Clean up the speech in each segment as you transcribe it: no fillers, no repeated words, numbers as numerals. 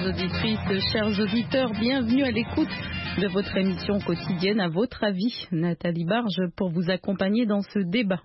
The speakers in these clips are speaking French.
auditrices, chers auditeurs, bienvenue à l'écoute de votre émission quotidienne À votre avis. Nathalie Barge pour vous accompagner dans ce débat.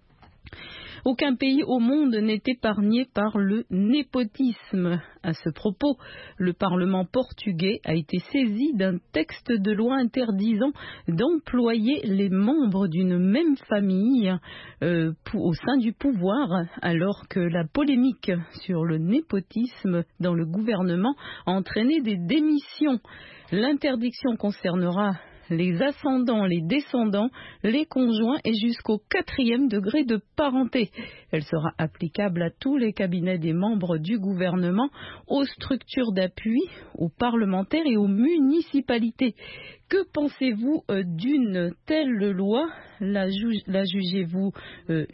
Aucun pays au monde n'est épargné par le népotisme. À ce propos, le Parlement portugais a été saisi d'un texte de loi interdisant d'employer les membres d'une même famille au sein du pouvoir, alors que la polémique sur le népotisme dans le gouvernement a entraîné des démissions. L'interdiction concernera les ascendants, les descendants, les conjoints et jusqu'au 4e degré de parenté. Elle sera applicable à tous les cabinets des membres du gouvernement, aux structures d'appui, aux parlementaires et aux municipalités. Que pensez-vous d'une telle loi ? La jugez-vous utile ?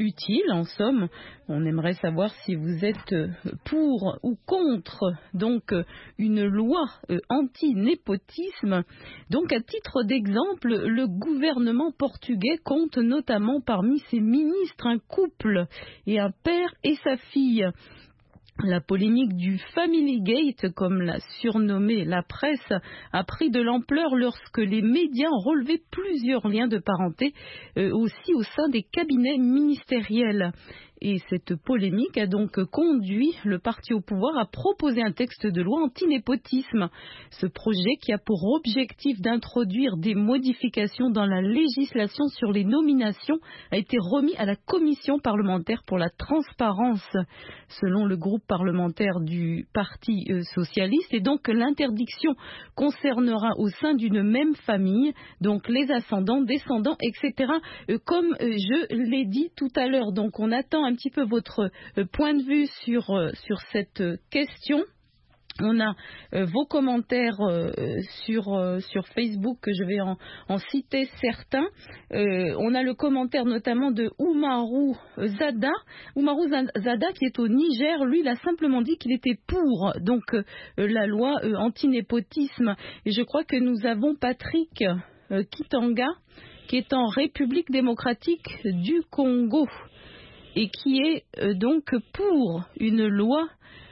En somme, on aimerait savoir si vous êtes pour ou contre donc une loi anti-népotisme. Donc, à titre d'exemple, le gouvernement portugais compte notamment parmi ses ministres un couple et un père et sa fille. La polémique du Family Gate, comme l'a surnommé la presse, a pris de l'ampleur lorsque les médias ont relevé plusieurs liens de parenté aussi au sein des cabinets ministériels. Et cette polémique a donc conduit le parti au pouvoir à proposer un texte de loi anti-népotisme. Ce projet, qui a pour objectif d'introduire des modifications dans la législation sur les nominations, a été remis à la commission parlementaire pour la transparence. Selon le groupe parlementaire du Parti socialiste, et donc l'interdiction concernera au sein d'une même famille, donc les ascendants, descendants, etc. Comme je l'ai dit tout à l'heure. Donc on attend un petit peu votre point de vue sur cette question. On a vos commentaires sur Facebook, que je vais en citer certains. On a le commentaire notamment de Oumarou Zada. Oumarou Zada, qui est au Niger, lui, il a simplement dit qu'il était pour donc la loi anti-népotisme. Et je crois que nous avons Patrick Kitanga, qui est en République démocratique du Congo et qui est donc pour une loi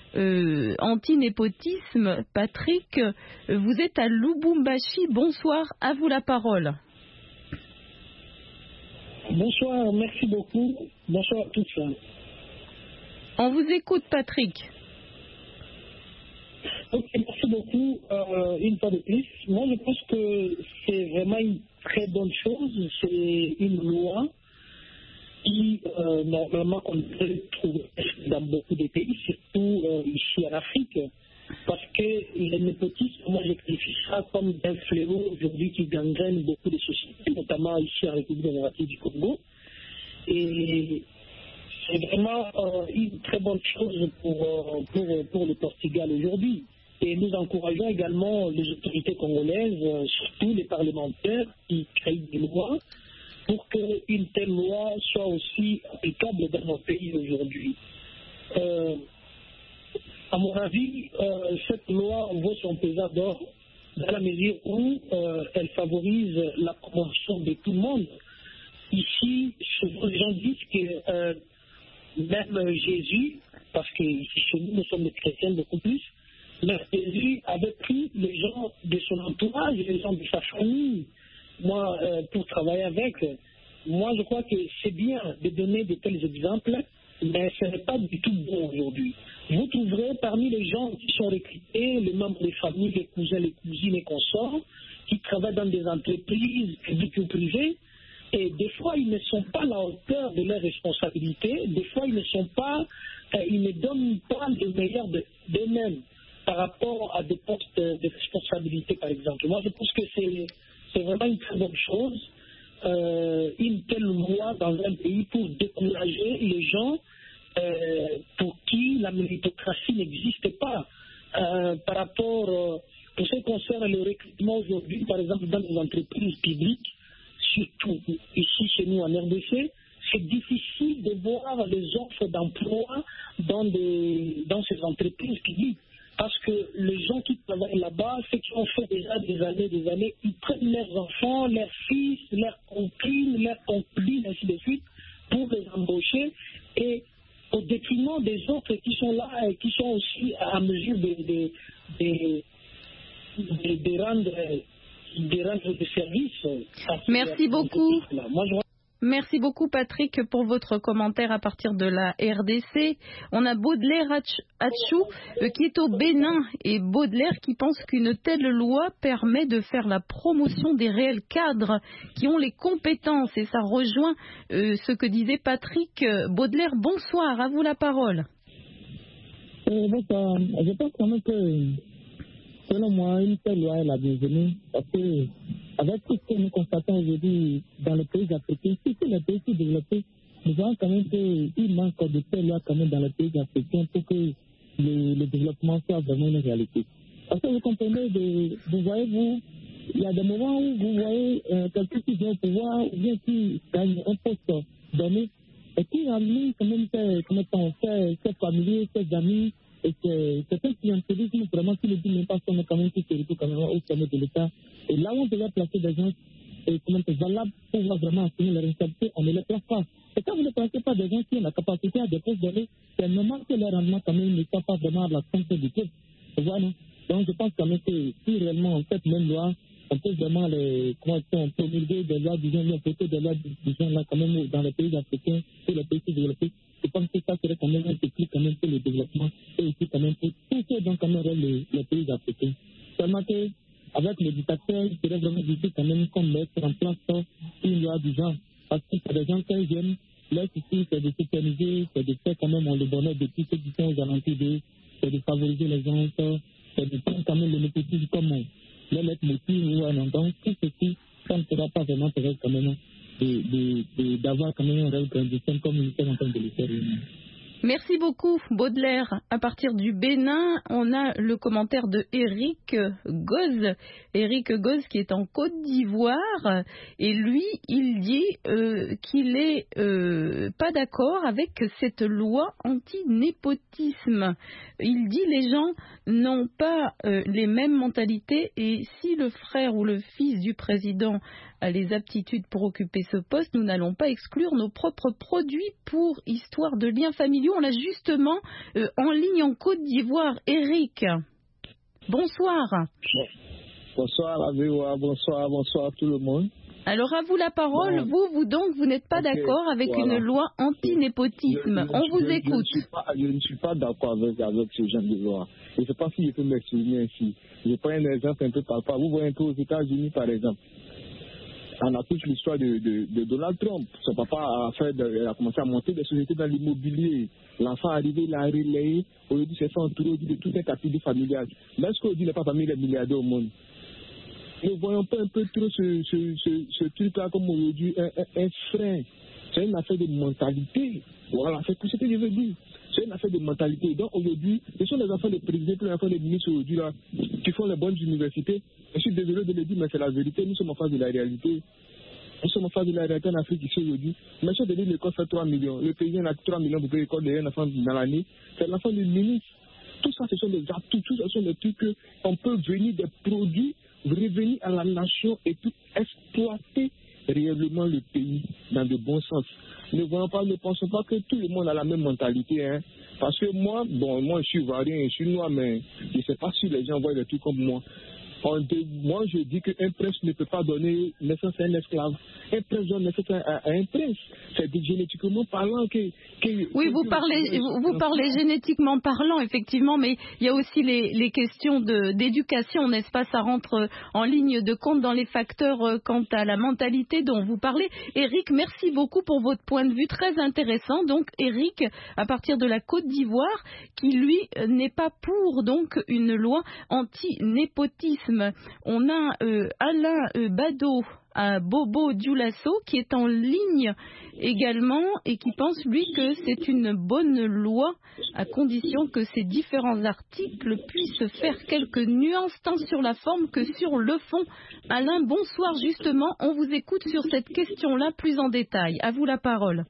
anti-népotisme. Patrick, vous êtes à Lubumbashi. Bonsoir, à vous la parole. Bonsoir, merci beaucoup. Bonsoir à tous. On vous écoute, Patrick. Ok, merci beaucoup. Une fois de plus, moi je pense que c'est vraiment une très bonne chose. C'est une loi qui, normalement, on peut trouver dans beaucoup de pays, surtout ici en Afrique, parce que le népotisme, moi, je qualifie ça comme un fléau aujourd'hui qui gangrène beaucoup de sociétés, notamment ici en République démocratique du Congo. Et c'est vraiment une très bonne chose pour le Portugal aujourd'hui. Et nous encourageons également les autorités congolaises, surtout les parlementaires qui créent des lois, pour qu'une telle loi soit aussi applicable dans nos pays aujourd'hui. À mon avis, cette loi vaut son pesant d'or dans la mesure où elle favorise la promotion de tout le monde. Ici, souvent les gens disent que même Jésus, parce que ici chez nous sommes des chrétiens beaucoup plus, mais Jésus avait pris les gens de son entourage, les gens de sa famille, moi, pour travailler avec. Moi, je crois que c'est bien de donner de tels exemples, mais ce n'est pas du tout bon aujourd'hui. Vous trouverez parmi les gens qui sont recrutés, les membres des familles, les cousins, les cousines et consorts, qui travaillent dans des entreprises publiques ou privées, et des fois, ils ne sont pas à la hauteur de leurs responsabilités, des fois, ils ne donnent pas le meilleur d'eux-mêmes par rapport à des postes de responsabilité, par exemple. Moi, je pense que c'est vraiment une très bonne chose, une telle loi dans un pays pour décourager les gens pour qui la méritocratie n'existe pas. Par rapport, pour ce qui concerne le recrutement aujourd'hui, par exemple, dans les entreprises publiques, surtout ici chez nous en RDC, c'est difficile de voir les offres d'emploi dans ces entreprises publiques. Parce que les gens qui travaillent là-bas, ceux qui ont fait déjà des années, ils prennent leurs enfants, leurs fils, leurs concubines, ainsi de suite, pour les embaucher, et au détriment des autres qui sont là et qui sont aussi à mesure de rendre des services. Merci beaucoup. Merci beaucoup Patrick pour votre commentaire à partir de la RDC. On a Baudelaire Hatchou qui est au Bénin et Baudelaire qui pense qu'une telle loi permet de faire la promotion des réels cadres qui ont les compétences et ça rejoint ce que disait Patrick. Baudelaire, bonsoir, à vous la parole. Bonsoir, je pense quand même que selon moi, une telle loi est la bienvenue parce que avec tout ce que nous constatons aujourd'hui dans les pays africains, surtout les pays sous-développés, nous voyons quand même qu'il manque de telles lois quand même dans les pays africains pour que le développement soit vraiment une réalité. Parce que vous comprenez, vous voyez, il y a des moments où vous voyez quelqu'un qui vient au pouvoir ou bien qui gagne un poste donné et qui a mis quand même ses familles, ses amis. Et c'est un clientélisme vraiment qui ne dit même pas qu'on est quand même qui se retrouve quand même au sommet de l'État. Et là où on devait placer des gens valables pour pouvoir vraiment assumer leur responsabilité, on ne les place pas. Et quand vous ne placez pas des gens qui ont la capacité à des postes donnés, c'est normal que leur rendement quand même ne soit pas vraiment à la santé du peuple. Voilà. Donc je pense quand même que si réellement cette même loi, on peut vraiment promulguer des lois, disons, imposer des lois, disons, là quand même dans les pays africains, pour les pays développés. Je pense que ça serait quand même un déclic quand même pour le développement et aussi quand même pour tous ceux dont quand même les pays africains. Seulement qu'avec les dictateurs, il serait vraiment difficile quand même qu'on mette en place une loi du genre. Parce que c'est des gens très jeunes, leur souci c'est de s'éterniser, c'est de faire quand même le bonheur de tous ceux qui sont aux alentours d'eux, c'est de favoriser les gens, c'est de prendre quand même le népotisme comme le leitmotiv ou un nom. Donc tout ceci, ça ne sera pas vraiment correct quand même. D'avoir quand même un rêve grandissant comme nous sommes en train de le faire. Merci beaucoup Baudelaire. À partir du Bénin, on a le commentaire de Eric Goz. Eric Goz qui est en Côte d'Ivoire et lui, il dit qu'il est pas d'accord avec cette loi anti-népotisme. Il dit les gens n'ont pas les mêmes mentalités et si le frère ou le fils du président a les aptitudes pour occuper ce poste, nous n'allons pas exclure nos propres produits pour histoire de liens familiaux. On l'a justement en ligne en Côte d'Ivoire. Eric, bonsoir. Bonsoir à VOA, bonsoir tout le monde. Alors à vous la parole, vous n'êtes pas d'accord avec une loi anti-népotisme. On vous écoute. Je ne suis pas d'accord avec ce genre de loi. Je ne sais pas si je peux m'exprimer ainsi. Je prends un exemple un peu par rapport. Vous voyez un peu aux États-Unis par exemple. On a toute l'histoire de Donald Trump. Son papa a commencé à monter des sociétés dans l'immobilier. L'enfant arrivé, il a relayé. Aujourd'hui, c'est ça entouré de tout un capital familial. Mais est-ce qu'aujourd'hui, il n'est pas parmi les milliardaires au monde? Ne voyons pas un peu trop ce truc-là comme aujourd'hui un frein. C'est une affaire de mentalité. Voilà, c'est tout ce que je veux dire. C'est une affaire de mentalité. Donc aujourd'hui, ce sont les enfants des présidents, les enfants des ministres aujourd'hui là, qui font les bonnes universités. Je suis désolé de le dire, mais c'est la vérité. Nous sommes en face de la réalité. Nous sommes en face de la réalité en Afrique ici aujourd'hui. Mais si on dit l'école fait 3 millions, le président a 3 millions pour payer l'école d'un enfant dans l'année, c'est l'enfant du ministre. Tout ça, ce sont des atouts, tout ça, ce sont des trucs qu'on peut venir des produits, revenir à la nation et puis exploiter réellement le pays dans de bons sens. Ne pensons pas que tout le monde a la même mentalité. Hein. Parce que moi je suis ivoirien, je suis noir, mais je ne sais pas si les gens voient des trucs comme moi. Moi, je dis qu'un prince ne peut pas donner naissance à un esclave. Un prince donne naissance à un prince. C'est génétiquement parlant que oui, vous parlez génétiquement parlant, effectivement, mais il y a aussi les questions d'éducation, n'est-ce pas? Ça rentre en ligne de compte dans les facteurs quant à la mentalité dont vous parlez. Eric, merci beaucoup pour votre point de vue très intéressant. Donc, Eric, à partir de la Côte d'Ivoire, qui lui n'est pas pour donc une loi anti-népotisme. On a Alain Bado à Bobo Dioulasso qui est en ligne également et qui pense lui que c'est une bonne loi à condition que ces différents articles puissent faire quelques nuances tant sur la forme que sur le fond. Alain, bonsoir, justement, on vous écoute sur cette question-là plus en détail. À vous la parole.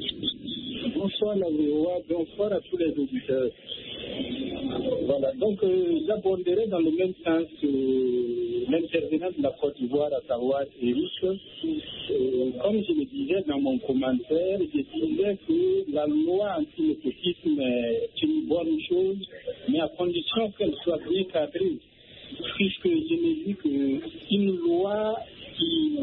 Bonsoir la VOA, bonsoir à tous les auditeurs. Voilà, donc j'aborderai dans le même sens l'intervenant de la Côte d'Ivoire, à savoir Eric. Comme je le disais dans mon commentaire, je disais que la loi anti-népotisme est une bonne chose, mais à condition qu'elle soit bien cadrée. Puisque je me dis qu'une loi qui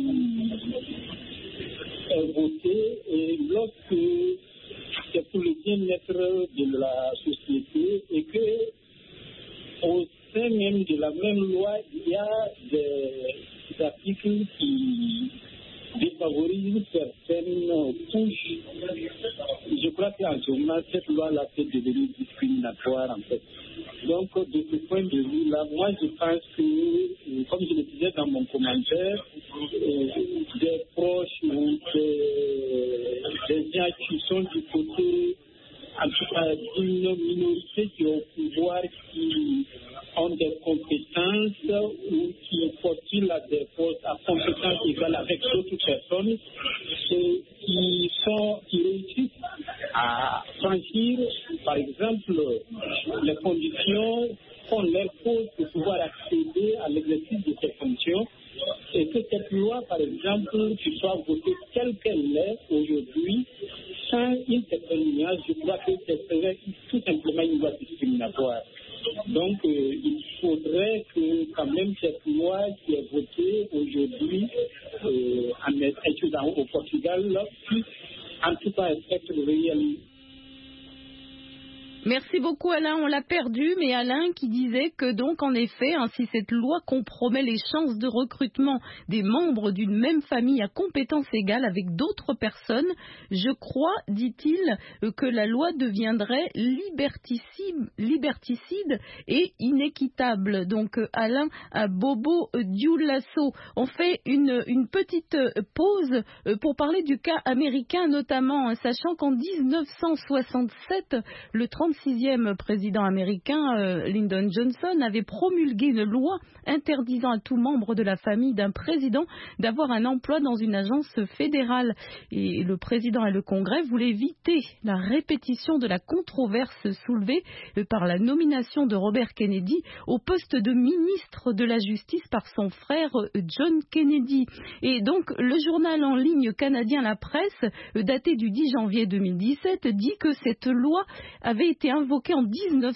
est votée, et lorsque c'est pour le bien-être de la société, et que au sein même de la même loi, il y a des articles qui défavorisent certaines couches. Je crois qu'en ce moment, cette loi-là peut devenir discriminatoire, en fait. Donc, de ce point de vue-là, moi, je pense que, comme je le disais dans mon commentaire, des proches ou des gens qui sont du côté, en tout cas, d'une minorité qui ont au pouvoir, qui ont des compétences ou qui postulent à des postes à compétences égales avec d'autres personnes et qui réussissent à franchir, par exemple, les conditions qu'on leur pose pour pouvoir accéder à l'exercice de ces fonctions, et que cette loi, par exemple, qui soit votée telle qu'elle est aujourd'hui, sans une certaine nuance, je crois que ce serait tout simplement une loi discriminatoire. Donc, il faudrait que quand même cette loi qui est votée aujourd'hui au Portugal puisse en tout cas être réelle. Merci beaucoup Alain, on l'a perdu, mais Alain qui disait que donc en effet, si cette loi compromet les chances de recrutement des membres d'une même famille à compétences égales avec d'autres personnes, je crois, dit-il, que la loi deviendrait liberticide et inéquitable. Donc Alain Bobo Dioulasso, on fait une petite pause pour parler du cas américain notamment, sachant qu'en 1967, le 36e président américain, Lyndon Johnson, avait promulgué une loi interdisant à tout membre de la famille d'un président d'avoir un emploi dans une agence fédérale. Et le président et le Congrès voulaient éviter la répétition de la controverse soulevée par la nomination de Robert Kennedy au poste de ministre de la Justice par son frère John Kennedy. Et donc, le journal en ligne canadien La Presse, daté du 10 janvier 2017, dit que cette loi avait été invoquée en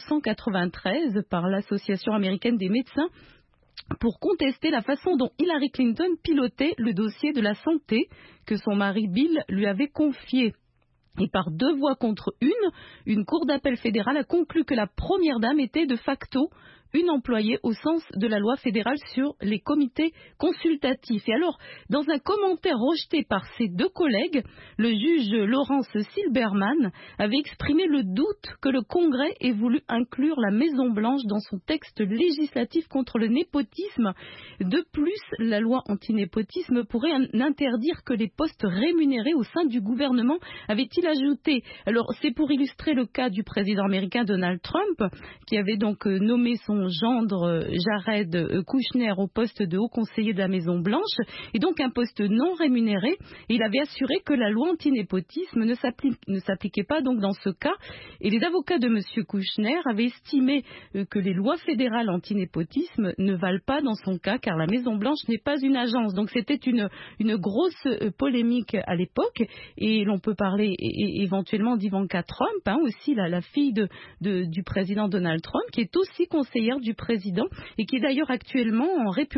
1993 par l'Association américaine des médecins pour contester la façon dont Hillary Clinton pilotait le dossier de la santé que son mari Bill lui avait confié. Et par 2 voix contre une cour d'appel fédérale a conclu que la première dame était de facto une employée au sens de la loi fédérale sur les comités consultatifs. Et alors, dans un commentaire rejeté par ses 2 collègues, le juge Lawrence Silberman avait exprimé le doute que le Congrès ait voulu inclure la Maison-Blanche dans son texte législatif contre le népotisme. De plus, la loi anti-népotisme pourrait n'interdire que les postes rémunérés au sein du gouvernement, avait-il ajouté. Alors, c'est pour illustrer le cas du président américain Donald Trump, qui avait donc nommé son gendre Jared Kushner au poste de haut conseiller de la Maison-Blanche, et donc un poste non rémunéré. Et il avait assuré que la loi anti-népotisme ne s'appliquait pas donc dans ce cas. Et les avocats de M. Kushner avaient estimé que les lois fédérales anti-népotisme ne valent pas dans son cas, car la Maison-Blanche n'est pas une agence. Donc c'était une grosse polémique à l'époque, et l'on peut parler éventuellement d'Ivanka Trump, aussi la fille du président Donald Trump, qui est aussi conseillère du président et qui est d'ailleurs actuellement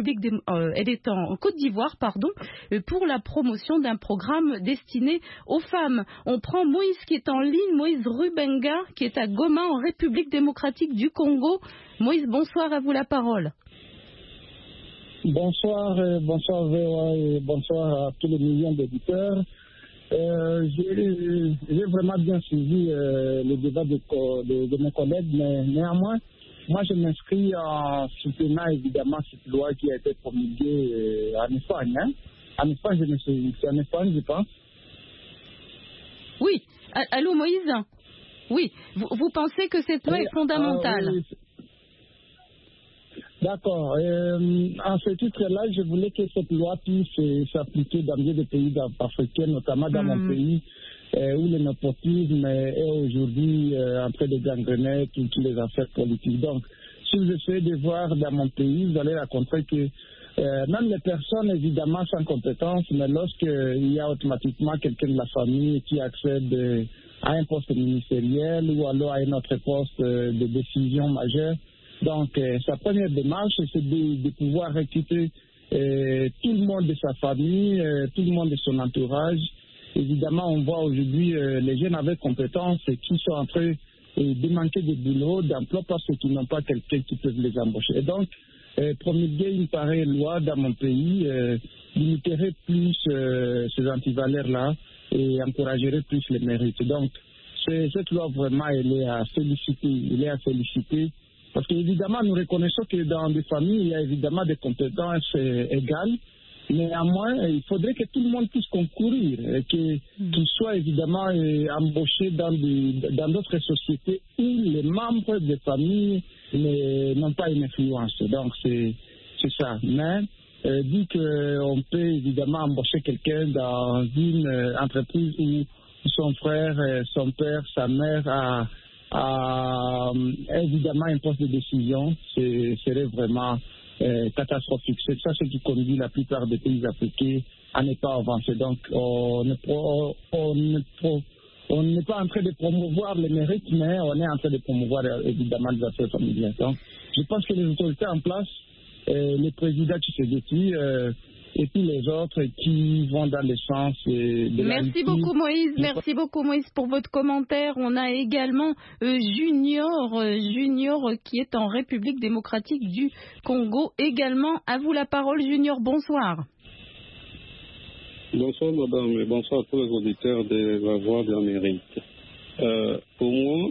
elle est en Côte d'Ivoire, pour la promotion d'un programme destiné aux femmes. On prend Moïse qui est en ligne, Moïse Rubenga qui est à Goma en République démocratique du Congo. Moïse, bonsoir, à vous la parole. Bonsoir VOA et bonsoir à tous les millions d'éditeurs. J'ai vraiment bien suivi le débat de mes collègues, mais néanmoins, moi je m'inscris en soutenant évidemment cette loi qui a été promulguée en Espagne. En Espagne, c'est en Espagne, je pense. Oui, allô Moïse. Oui, vous pensez que cette loi est fondamentale? Oui. D'accord. En ce titre-là, je voulais que cette loi puisse s'appliquer dans bien des pays africains, notamment dans mon pays, où le népotisme est aujourd'hui en train de gangrener toutes les affaires politiques. Donc, si vous essayez de voir dans mon pays, vous allez rencontrer que même les personnes, évidemment, sans compétence, mais lorsqu'il y a automatiquement quelqu'un de la famille qui accède à un poste ministériel ou alors à un autre poste de décision majeure. Donc, sa première démarche, c'est de pouvoir recruter tout le monde de sa famille, tout le monde de son entourage. Évidemment, on voit aujourd'hui les jeunes avec compétences qui sont en train de manquer de boulot, d'emploi, parce qu'ils n'ont pas quelqu'un qui peut les embaucher. Et donc, promulguer une pareille loi dans mon pays limiterait plus ces antivaleurs-là et encouragerait plus les mérites. Donc, cette loi, vraiment, elle est à féliciter. Parce qu'évidemment, nous reconnaissons que dans des familles, il y a évidemment des compétences égales. Néanmoins, il faudrait que tout le monde puisse concourir, qu'il soit évidemment embauché dans d'autres sociétés où les membres des familles n'ont pas une influence. Donc, c'est ça. Mais, dit qu'on peut évidemment embaucher quelqu'un dans une entreprise où son frère, son père, sa mère a évidemment un poste de décision, serait vraiment catastrophique. C'est ça ce qui conduit la plupart des pays africains à ne pas avancer. Donc, on n'est pas en train de promouvoir les mérites, mais on est en train de promouvoir évidemment les affaires familiales. Donc, je pense que les autorités en place, les présidents Tshisekedi et puis les autres qui vont dans le sens de Merci beaucoup Moïse, merci beaucoup Moïse pour votre commentaire. On a également Junior qui est en République démocratique du Congo également. À vous la parole Junior, bonsoir. Bonsoir madame et bonsoir à tous les auditeurs de la Voix d'Amérique. Pour moi,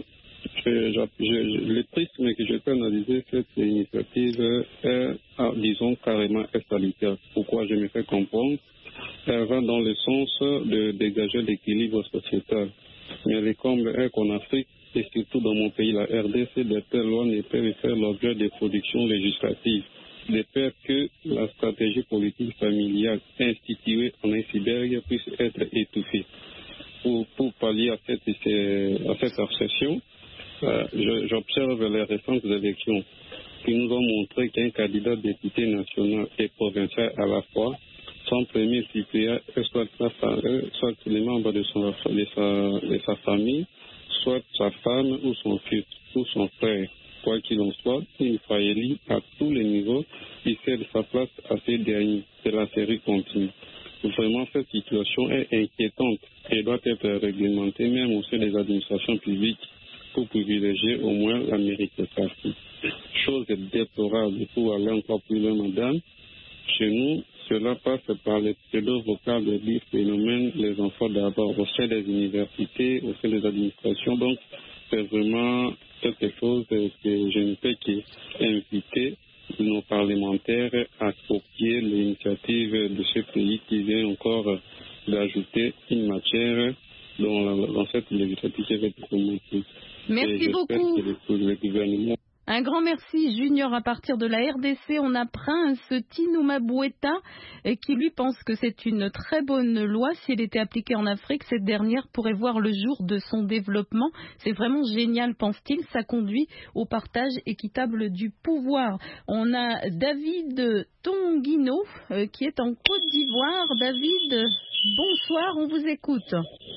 le prisme que je peux analyser cette initiative est, disons, carrément salutaire. Pourquoi je me fais comprendre? Elle va dans le sens de dégager l'équilibre sociétal. Mais le comble est qu'en Afrique, et surtout dans mon pays, la RDC, de telles lois ne peuvent faire l'objet de productions législatives, de peur que la stratégie politique familiale instituée en iceberg puisse être étouffée. Pour pallier à cette obsession, j'observe les récentes élections qui nous ont montré qu'un candidat député national et provincial à la fois, son premier suppléant, soit les membres de sa famille, soit sa femme ou son fils ou son frère. Quoi qu'il en soit, il faut élire à tous les niveaux et cède sa place à ces derniers. C'est la série continue. Vraiment, cette situation est inquiétante et doit être réglementée même au sein des administrations publiques pour privilégier au moins la méritocratie. Chose déplorable pour aller encore plus loin, madame. Chez nous, cela passe par les pseudo vocales de dire phénomène les enfants d'abord au sein des universités, au sein des administrations. Donc, c'est vraiment quelque chose que je ne peux qu'inviter nos parlementaires à copier l'initiative de ce pays qui vient encore d'ajouter une matière dans cette législative qui va être commencée. Merci beaucoup. Le gouvernement. Un grand merci Junior. À partir de la RDC, on a Prince Tinumabweta qui lui pense que c'est une très bonne loi. Si elle était appliquée en Afrique, cette dernière pourrait voir le jour de son développement. C'est vraiment génial, pense-t-il. Ça conduit au partage équitable du pouvoir. On a David Tonguino qui est en Côte d'Ivoire. David, bonsoir, on vous écoute.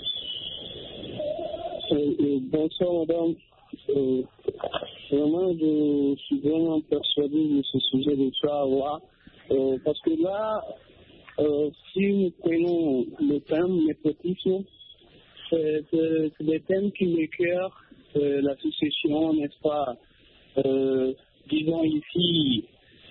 Bonsoir madame. Vraiment, je suis vraiment persuadé de ce sujet de Tchawa, parce que là, si nous prenons le thème népotisme, c'est des thèmes qui m'écœurent, la succession, n'est-ce pas, disons ici,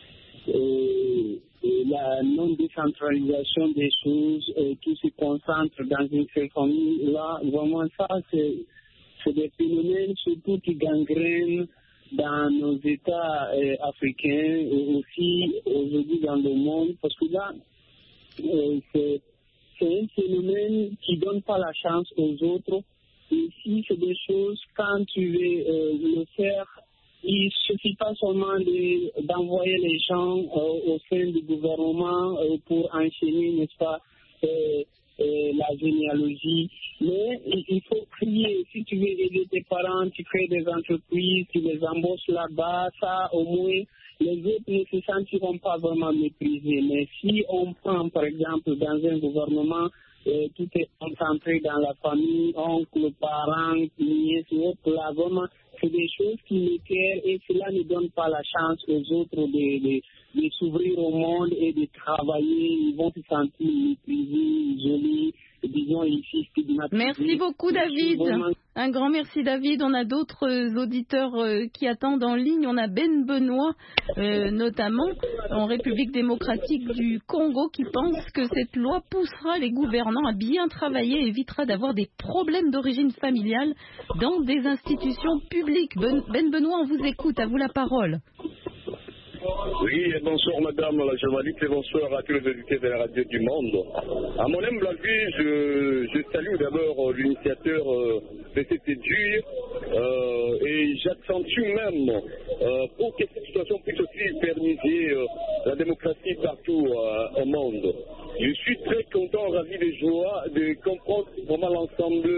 la non-décentralisation des choses, qui se concentre dans une seule famille. Là, vraiment, ça, c'est des phénomènes surtout qui gangrènent dans nos États africains et aussi aujourd'hui dans le monde, parce que là, c'est un phénomène qui ne donne pas la chance aux autres. Et si c'est des choses, quand tu veux le faire, il ne suffit pas seulement d'envoyer les gens au sein du gouvernement pour enchaîner, n'est-ce pas, la généalogie, mais il faut crier. Si tu veux aider tes parents, tu crées des entreprises, tu les embauches là-bas, ça au moins les autres ne se sentiront pas vraiment méprisés. Mais si on prend par exemple dans un gouvernement, tout est entrer dans la famille, oncle, parents, nièces et autres. Là, vraiment, c'est des choses qui m'éclairent et cela ne donne pas la chance aux autres de s'ouvrir au monde et de travailler. Ils vont se sentir méprisés, isolés, disons ici stigmatisés. Merci beaucoup, David. Vraiment... Un grand merci, David. On a d'autres auditeurs qui attendent en ligne. On a Ben Benoît, notamment en République démocratique du Congo, qui pense que cette loi poussera les gouvernants à bien travailler et évitera d'avoir des problèmes d'origine familiale dans des institutions publiques. Ben Benoît, on vous écoute. À vous la parole. Oui, et bonsoir madame la journaliste et bonsoir à tous les auditeurs de la radio du monde. À mon humble avis, je salue d'abord l'initiateur de cette étude et j'accentue même pour que cette situation puisse aussi permettre la démocratie partout au monde. Je suis très content, ravi de joie de comprendre vraiment l'ensemble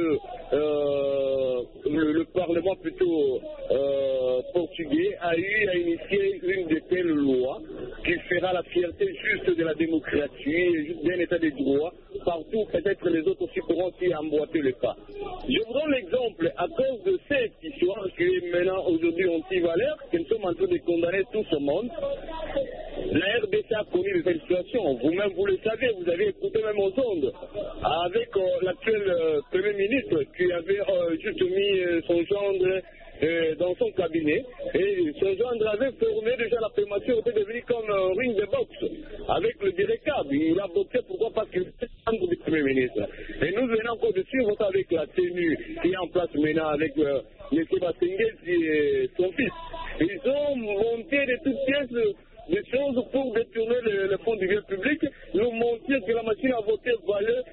le Parlement plutôt portugais a initié une de telles lois qui fera la fierté juste de la démocratie et d'un état de droit partout. Peut-être les autres aussi pourront aussi emboîter le pas. Je vous donne l'exemple à cause de cette histoire qui est maintenant aujourd'hui anti-valeur que nous sommes en train de condamner tout ce monde. La RDC a connu des situations, vous-même vous le savez, vous avez écouté même aux ondes, avec l'actuel Premier ministre qui avait juste mis son gendre dans son cabinet, et son gendre avait formé déjà la prématurité, était devenu comme un ring de boxe, avec le directeur. Il a boxé, pourquoi? Parce qu'il était membre du Premier ministre. Et nous venons encore de suivre ça avec la tenue qui est en place maintenant avec M. Bassengel et son fils. Ils ont monté de toutes pièces des choses pour détourner le fonds du bien public. Nous montrions que la machine à voter valait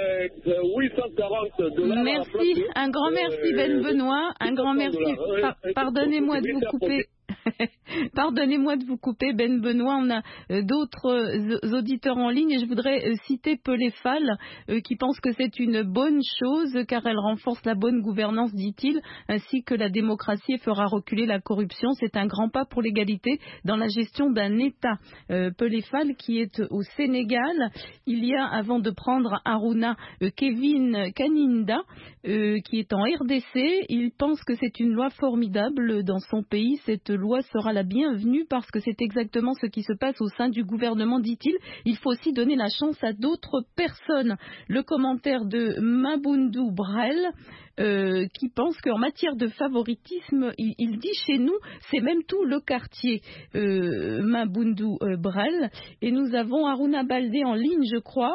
$840. Merci, un grand merci Ben Benoît, un grand merci. Pardonnez-moi de vous couper. Pardonnez-moi de vous couper, Ben Benoît. On a d'autres auditeurs en ligne et je voudrais citer Peléfal qui pense que c'est une bonne chose car elle renforce la bonne gouvernance, dit-il, ainsi que la démocratie et fera reculer la corruption. C'est un grand pas pour l'égalité dans la gestion d'un État. Peléfal qui est au Sénégal. Il y a, avant de prendre Aruna, Kevin Kaninda qui est en RDC. Il pense que c'est une loi formidable dans son pays. Cette loi sera la bienvenue parce que c'est exactement ce qui se passe au sein du gouvernement, dit-il. Il faut aussi donner la chance à d'autres personnes. Le commentaire de Mabundu Brel qui pense qu'en matière de favoritisme, il dit chez nous, c'est même tout le quartier. Mabundu Brel. Et nous avons Aruna Baldé en ligne, je crois,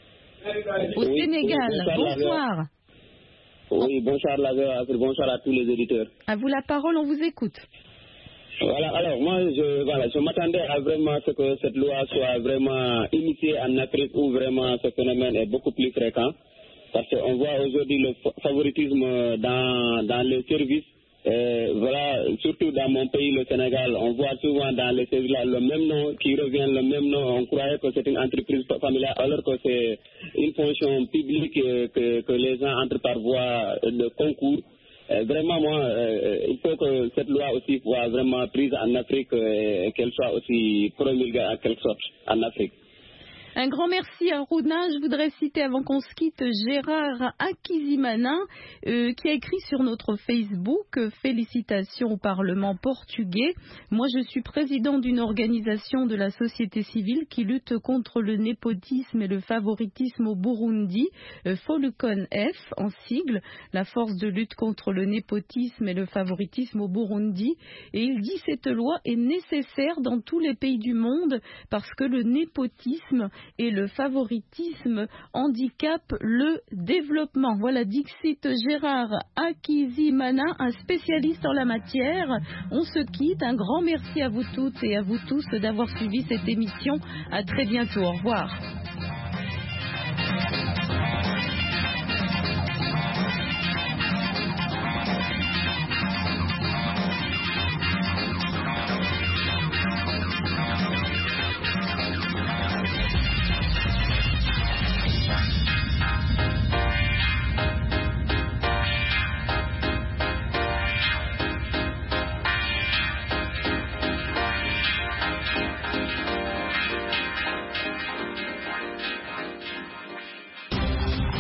au Sénégal. Bonsoir. Oui, bonsoir à tous les auditeurs. À vous la parole, on vous écoute. Voilà, alors moi, je m'attendais à vraiment ce que cette loi soit vraiment initiée en Afrique où vraiment ce phénomène est beaucoup plus fréquent. Parce qu'on voit aujourd'hui le favoritisme dans les services. Voilà, surtout dans mon pays, le Sénégal, on voit souvent dans les services là le même nom qui revient, le même nom. On croyait que c'est une entreprise familiale alors que c'est une fonction publique que les gens entrent par voie de concours. Vraiment, moi, il faut que cette loi aussi soit vraiment prise en Afrique et qu'elle soit aussi promulguée en quelque sorte en Afrique. Un grand merci à Aruna. Je voudrais citer avant qu'on se quitte Gérard Akizimana qui a écrit sur notre Facebook « Félicitations au Parlement portugais. Moi, je suis président d'une organisation de la société civile qui lutte contre le népotisme et le favoritisme au Burundi, Folukon F en sigle, la force de lutte contre le népotisme et le favoritisme au Burundi. Et il dit cette loi est nécessaire dans tous les pays du monde parce que le népotisme et le favoritisme handicapent le développement. » Voilà, dixit Gérard Akizimana, un spécialiste en la matière. On se quitte. Un grand merci à vous toutes et à vous tous d'avoir suivi cette émission. À très bientôt. Au revoir.